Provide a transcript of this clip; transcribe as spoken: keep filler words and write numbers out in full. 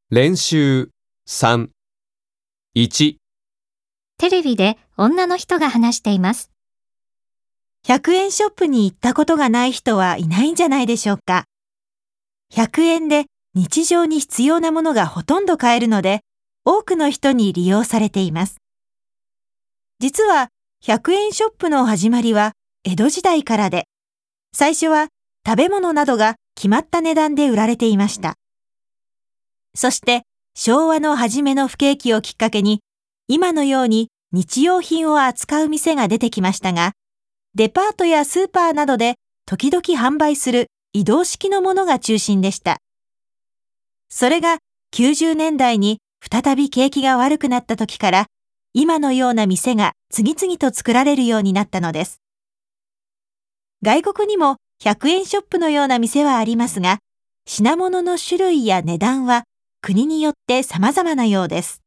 練習さん。いち、 テレビで女の人が話しています。 ひゃくえんショップに行ったことがない人はいないんじゃないでしょうか。ひゃくえんで日常に必要なものがほとんど買えるので、多くの人に利用されています。実はひゃくえんショップの始まりは江戸時代からで、最初は食べ物などが決まった値段で売られていました。そして昭和の初めの不景気をきっかけに、今のように日用品を扱う店が出てきましたが、デパートやスーパーなどで時々販売する移動式のものが中心でした。それがきゅうじゅうねんだいに再び景気が悪くなった時から、今のような店が次々と作られるようになったのです。外国にもひゃくえんショップのような店はありますが、品物の種類や値段は国によって様々なようです。